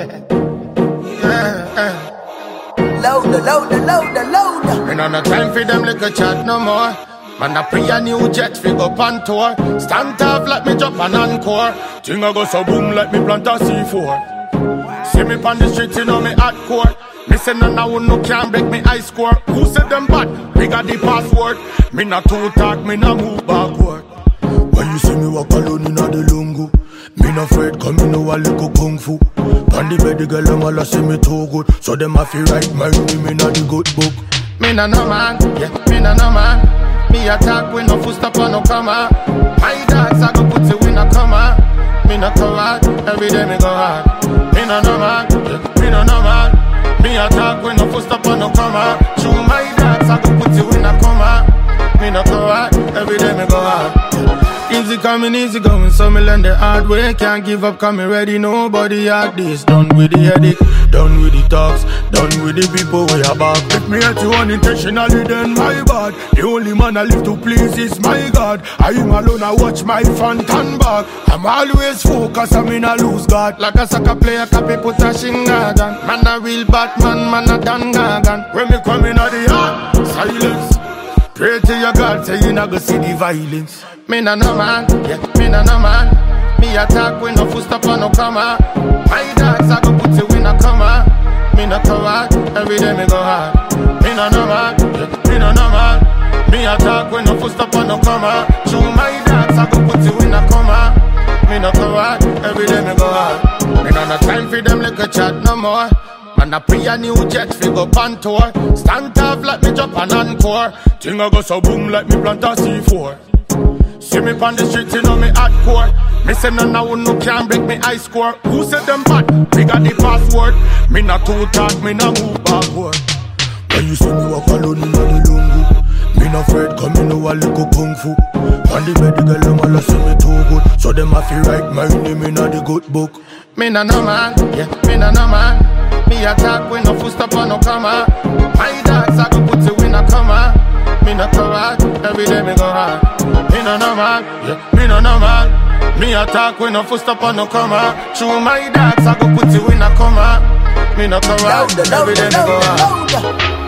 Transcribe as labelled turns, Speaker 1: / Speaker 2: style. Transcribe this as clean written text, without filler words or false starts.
Speaker 1: Loader. Me no time for them little chat no more. Man, I pray a new jet fi go on tour. Stand up like me drop an encore. Thing I go so boom like me plant a C4. See me pon the street, you know me hardcore. Me say none of you no can break me high score. Who said them bad? Me got the password. Me not too talk, me not move backward. When you see me walk alone inna the lungu, me not afraid, come me know a little kung fu. On the bed the girl them all a say me too good, so them a fi write my name inna the good book. Me no man, yeah, me no man. Me attack with no full stop or no comma. My dogs I go put you in a comma. Me no coward, every day me go hard. Me no man, yeah, me no man. Me attack with no full stop or no comma. Show my dogs I go put you in a comma. Me no coward, every day me go hard. Easy coming, easy going, so me learn the hard way. Can't give up, come me ready, nobody had this. Done with the headache, done with the talks, done with the people we are back. If me hurt you unintentionally, then my bad. The only man I live to please is my God. I am alone, I watch my front and back. I'm always focused, I'm in a loose guard. Like a soccer player, copy put a shingagan. Man a real Batman, man a Dan Gagan. When me come in at the yard, silence. Pray to your God, say you not go see the violence. Me no man, yeah, me no man. Me attack with no full stop or no comma. My dogs I go put you in a comma. Me no coward, every day me go hard. Me no man, yeah, me no man. Me attack with no full stop or no comma. Show my dogs I go put you in a comma. Me no coward, every day me go hard. Me no time for them little chat no more. Man, I pray a new jet fi go on tour. Stand up like me drop an encore. Thing I go so boom like me plant a C4. See me pon the street, you know me hardcore. Me say none of you no can break me high score. Who said them bad? Me got the password. Me not too talk, me not move backward. When you see me walk alone inna the lungu, me not afraid, come me know a little kung fu. On the bed the girl them all a say me too good, so them a fi write my name inna the good book. Me no man, yeah, me no man. Me attack with no full stop or no comma. My dogs I go put you in a comma. Me no coward, every day me go hard. Me no man, yeah, me no man. Me attack with no full stop or no comma. Show my dogs I go put you in a comma. Me no coward, every day me go hard.